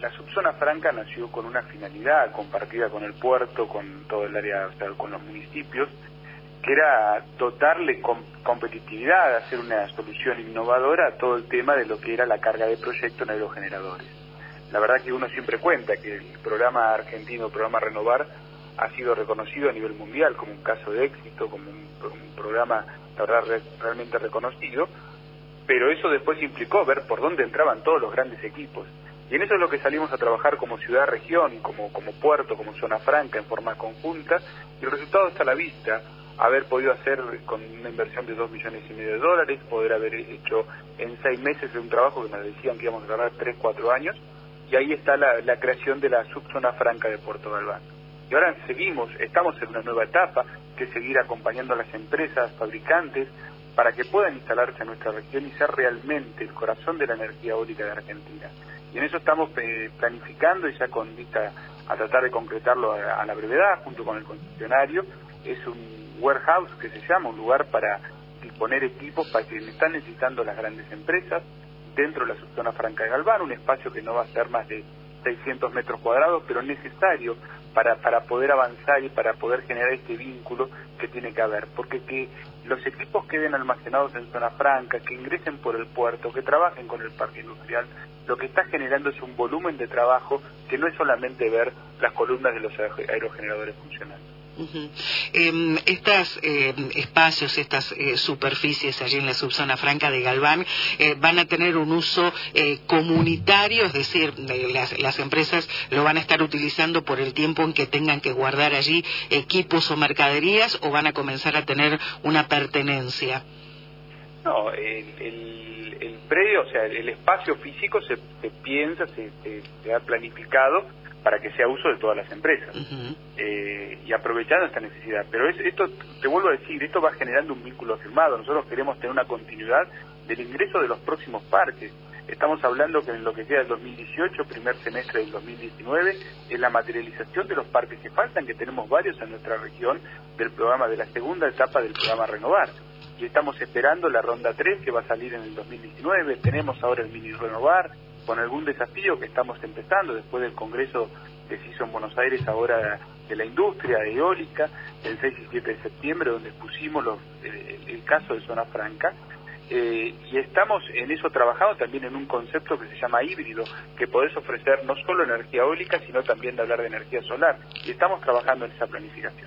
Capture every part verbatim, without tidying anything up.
la subzona franca nació con una finalidad compartida con el puerto, con todo el área, o sea, con los municipios, que era dotarle com competitividad, hacer una solución innovadora a todo el tema de lo que era la carga de proyectos en aerogeneradores. La verdad que uno siempre cuenta que el programa argentino, el programa Renovar, ha sido reconocido a nivel mundial como un caso de éxito, como un, un programa, la verdad, re realmente reconocido, pero eso después implicó ver por dónde entraban todos los grandes equipos. Y en eso es lo que salimos a trabajar como ciudad-región, como, como puerto, como zona franca, en forma conjunta, y el resultado está a la vista. Haber podido hacer con una inversión de dos millones y medio de dólares, poder haber hecho en seis meses de un trabajo que nos decían que íbamos a tardar tres, cuatro años, y ahí está la, la creación de la subzona franca de Puerto Galván. Y ahora seguimos, estamos en una nueva etapa, que es seguir acompañando a las empresas, fabricantes, para que puedan instalarse en nuestra región y ser realmente el corazón de la energía eólica de Argentina. Y en eso estamos eh, planificando, y ya con vista a tratar de concretarlo a, a la brevedad, junto con el concesionario. Es un warehouse que se llama, un lugar para disponer equipos para que están necesitando las grandes empresas dentro de la subzona franca de Galván, un espacio que no va a ser más de seiscientos metros cuadrados, pero necesario para, para poder avanzar y para poder generar este vínculo que tiene que haber, porque que los equipos queden almacenados en zona franca, que ingresen por el puerto, que trabajen con el parque industrial, lo que está generando es un volumen de trabajo que no es solamente ver las columnas de los aerogeneradores funcionando. Uh-huh. eh, Estos eh, espacios, estas eh, superficies allí en la subzona franca de Galván eh, van a tener un uso eh, comunitario, es decir, eh, las, las empresas lo van a estar utilizando por el tiempo en que tengan que guardar allí equipos o mercaderías, o van a comenzar a tener una pertenencia. No, el, el, el predio, o sea, el espacio físico se, se piensa, se, se, se ha planificado para que sea uso de todas las empresas, uh-huh. eh, y aprovechando esta necesidad. Pero es, esto, te vuelvo a decir, esto va generando un vínculo firmado. Nosotros queremos tener una continuidad del ingreso de los próximos parques. Estamos hablando que en lo que queda del dos mil dieciocho, primer semestre del dos mil diecinueve, es la materialización de los parques que faltan, que tenemos varios en nuestra región, del programa, de la segunda etapa del programa Renovar. Y estamos esperando la ronda tres, que va a salir en el dos mil diecinueve, tenemos ahora el mini Renovar, con algún desafío que estamos empezando después del congreso que se hizo en Buenos Aires ahora de la industria eólica, el seis y siete de septiembre, donde pusimos los, el, el caso de zona franca, eh, y estamos en eso trabajando también en un concepto que se llama híbrido, que podés ofrecer no solo energía eólica, sino también de hablar de energía solar, y estamos trabajando en esa planificación.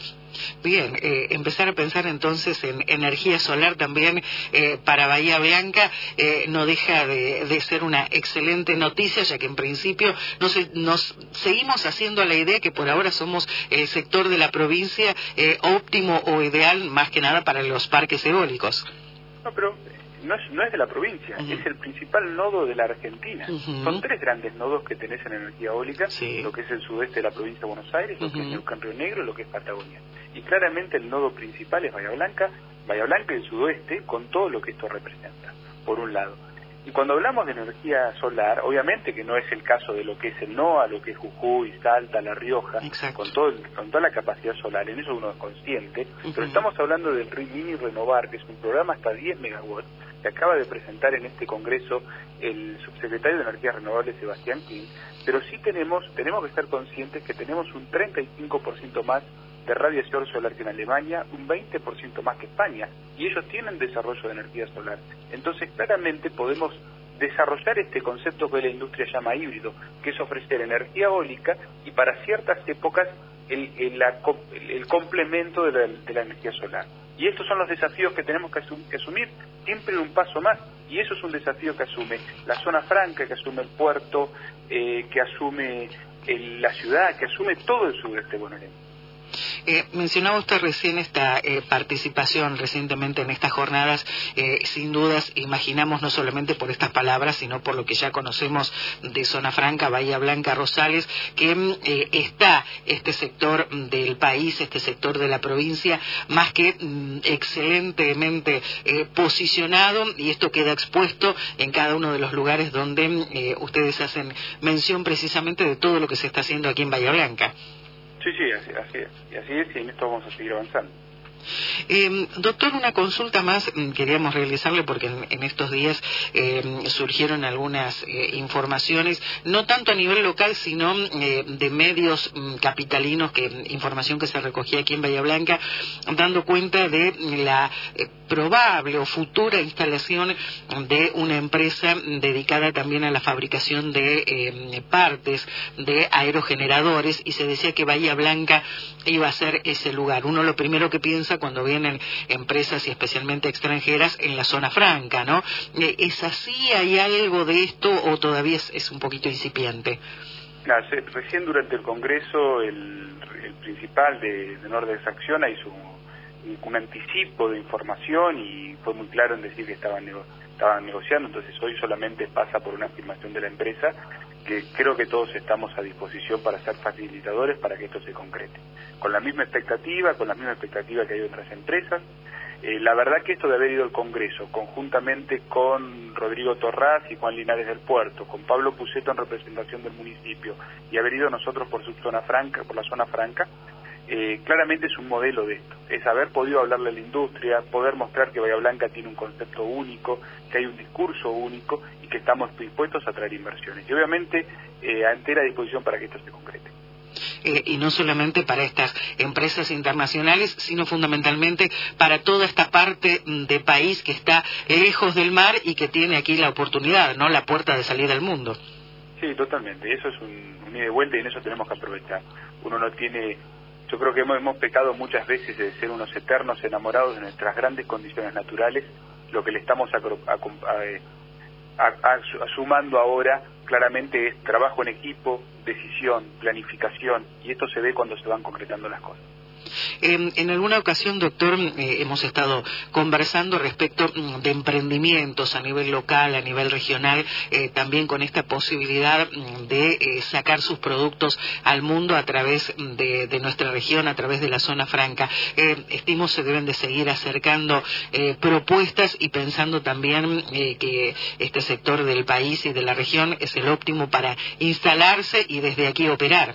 Bien, eh, empezar a pensar entonces en energía solar también eh, para Bahía Blanca eh, no deja de, de ser una excelente noticia, ya que en principio nos, nos seguimos haciendo la idea que por ahora somos el sector de la provincia eh, óptimo o ideal más que nada para los parques eólicos. No, pero no es, no es de la provincia, uh-huh. es el principal nodo de la Argentina. Uh-huh. Son tres grandes nodos que tenés en energía eólica, sí. lo que es el sudeste de la provincia de Buenos Aires, lo uh-huh. que es Neuquén Río Negro y lo que es Patagonia. Y claramente el nodo principal es Bahía Blanca, Bahía Blanca y el sudoeste, con todo lo que esto representa, por un lado. Y cuando hablamos de energía solar, obviamente que no es el caso de lo que es el NOA, lo que es Jujuy, Salta, La Rioja, con, todo el, con toda la capacidad solar, en eso uno es consciente, uh-huh. pero estamos hablando del Mini Renovar, que es un programa hasta diez megawatts, que acaba de presentar en este congreso el subsecretario de Energías Renovables, Sebastián King, pero sí tenemos, tenemos que estar conscientes que tenemos un treinta y cinco por ciento más de radiación solar que en Alemania, un veinte por ciento más que España, y ellos tienen desarrollo de energía solar. Entonces claramente podemos desarrollar este concepto que la industria llama híbrido, que es ofrecer energía eólica y para ciertas épocas el, el, la, el, el complemento de la, de la energía solar. Y estos son los desafíos que tenemos que, asum que asumir, siempre un paso más, y eso es un desafío que asume la zona franca, que asume el puerto, eh, que asume el, la ciudad, que asume todo el sudeste bonaerense. Eh, mencionaba usted recién esta eh, participación recientemente en estas jornadas, eh, sin dudas imaginamos no solamente por estas palabras, sino por lo que ya conocemos de Zona Franca, Bahía Blanca, Rosales, que eh, está este sector del país, este sector de la provincia, más que mm, excelentemente eh, posicionado, y esto queda expuesto en cada uno de los lugares donde eh, ustedes hacen mención precisamente de todo lo que se está haciendo aquí en Bahía Blanca. Sí, sí, así, así es. Y así es, y en esto vamos a seguir avanzando. Eh, doctor, una consulta más queríamos realizarle porque en, en estos días eh, surgieron algunas eh, informaciones, no tanto a nivel local, sino eh, de medios mm, capitalinos, que información que se recogía aquí en Bahía Blanca, dando cuenta de la eh, probable o futura instalación de una empresa dedicada también a la fabricación de eh, partes de aerogeneradores, y se decía que Bahía Blanca iba a ser ese lugar. Uno lo primero que piensa cuando vienen empresas y especialmente extranjeras en la zona franca, ¿no? ¿Es así? ¿Hay algo de esto o todavía es, es un poquito incipiente? No, se, recién durante el Congreso el, el principal de, de Nordex Acciona hizo un, un anticipo de información y fue muy claro en decir que estaban, nego, estaban negociando, entonces hoy solamente pasa por una afirmación de la empresa, que creo que todos estamos a disposición para ser facilitadores para que esto se concrete. Con la misma expectativa, con la misma expectativa que hay otras empresas. Eh, la verdad que esto de haber ido al Congreso, conjuntamente con Rodrigo Torraz y Juan Linares del Puerto, con Pablo Puceto en representación del municipio, y haber ido nosotros por su zona franca, por la zona franca, eh, claramente es un modelo de esto. Es haber podido hablarle a la industria, poder mostrar que Bahía Blanca tiene un concepto único, que hay un discurso único y que estamos dispuestos a traer inversiones. Y obviamente eh, a entera disposición para que esto se concrete. Eh, y no solamente para estas empresas internacionales, sino fundamentalmente para toda esta parte de país que está lejos del mar y que tiene aquí la oportunidad, ¿no? La puerta de salida al mundo. Sí, totalmente. Eso es un, un ida y vuelta y en eso tenemos que aprovechar. Uno no tiene... Yo creo que hemos, hemos pecado muchas veces de ser unos eternos enamorados de nuestras grandes condiciones naturales, lo que le estamos a, a, a, a, sumando ahora claramente es trabajo en equipo, decisión, planificación, y esto se ve cuando se van concretando las cosas. Eh, en alguna ocasión, doctor, eh, hemos estado conversando respecto de emprendimientos a nivel local, a nivel regional, eh, también con esta posibilidad de eh, sacar sus productos al mundo a través de, de nuestra región, a través de la zona franca. Eh, estimo se deben de seguir acercando eh, propuestas y pensando también eh, que este sector del país y de la región es el óptimo para instalarse y desde aquí operar.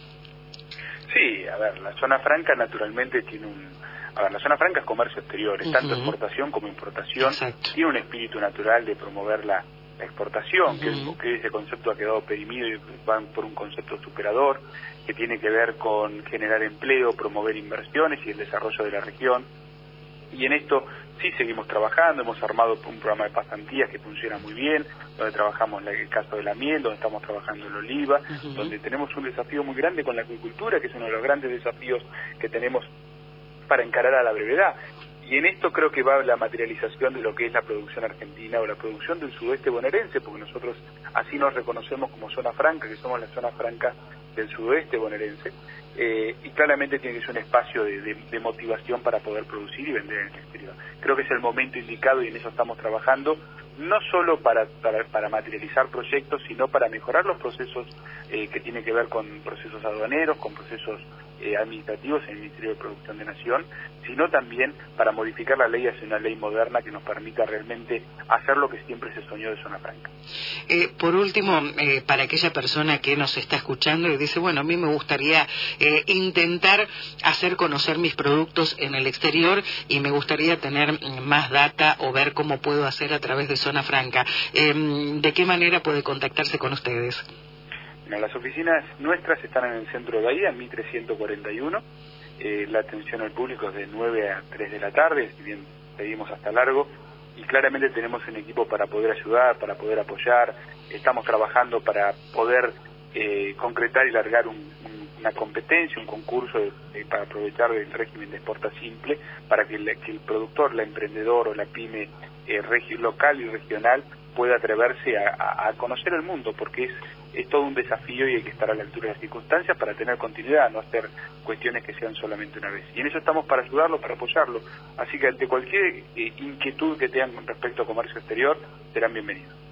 Sí, a ver, la zona franca naturalmente tiene un... A ver, la zona franca es comercio exterior, es uh-huh. tanto exportación como importación. Exacto. Tiene un espíritu natural de promover la, la exportación, uh-huh. que, que ese concepto ha quedado perimido y van por un concepto superador, que tiene que ver con generar empleo, promover inversiones y el desarrollo de la región. Y en esto sí seguimos trabajando, hemos armado un programa de pasantías que funciona muy bien, donde trabajamos el caso de la miel, donde estamos trabajando el oliva, uh-huh. donde tenemos un desafío muy grande con la acuicultura, que es uno de los grandes desafíos que tenemos para encarar a la brevedad. Y en esto creo que va la materialización de lo que es la producción argentina o la producción del sudeste bonaerense, porque nosotros así nos reconocemos como zona franca, que somos la zona franca del sudoeste bonaerense, eh, y claramente tiene que ser un espacio de, de, de motivación para poder producir y vender en el exterior. Creo que es el momento indicado y en eso estamos trabajando, no solo para, para, para materializar proyectos, sino para mejorar los procesos eh, que tienen que ver con procesos aduaneros, con procesos eh, administrativos en el Ministerio de Producción de Nación, sino también para modificar la ley hacia una ley moderna que nos permita realmente hacer lo que siempre se soñó de zona franca. Eh, por último, eh, para aquella persona que nos está escuchando y dice, bueno, a mí me gustaría eh, intentar hacer conocer mis productos en el exterior y me gustaría tener más data o ver cómo puedo hacer a través de zona franca, eh, ¿de qué manera puede contactarse con ustedes? Bueno, las oficinas nuestras están en el centro de Bahía, en Mitre ciento cuarenta y uno. Eh, la atención al público es de nueve a tres de la tarde, si bien pedimos hasta largo, y claramente tenemos un equipo para poder ayudar, para poder apoyar. Estamos trabajando para poder eh, concretar y largar un, un, una competencia, un concurso de, de, para aprovechar el régimen de exporta simple, para que, la, que el productor, la emprendedor o la pyme eh, regi- local y regional pueda atreverse a, a, a conocer el mundo, porque es, es todo un desafío y hay que estar a la altura de las circunstancias para tener continuidad, no hacer cuestiones que sean solamente una vez. Y en eso estamos para ayudarlo, para apoyarlo. Así que ante cualquier eh, inquietud que tengan con respecto a comercio exterior, serán bienvenidos.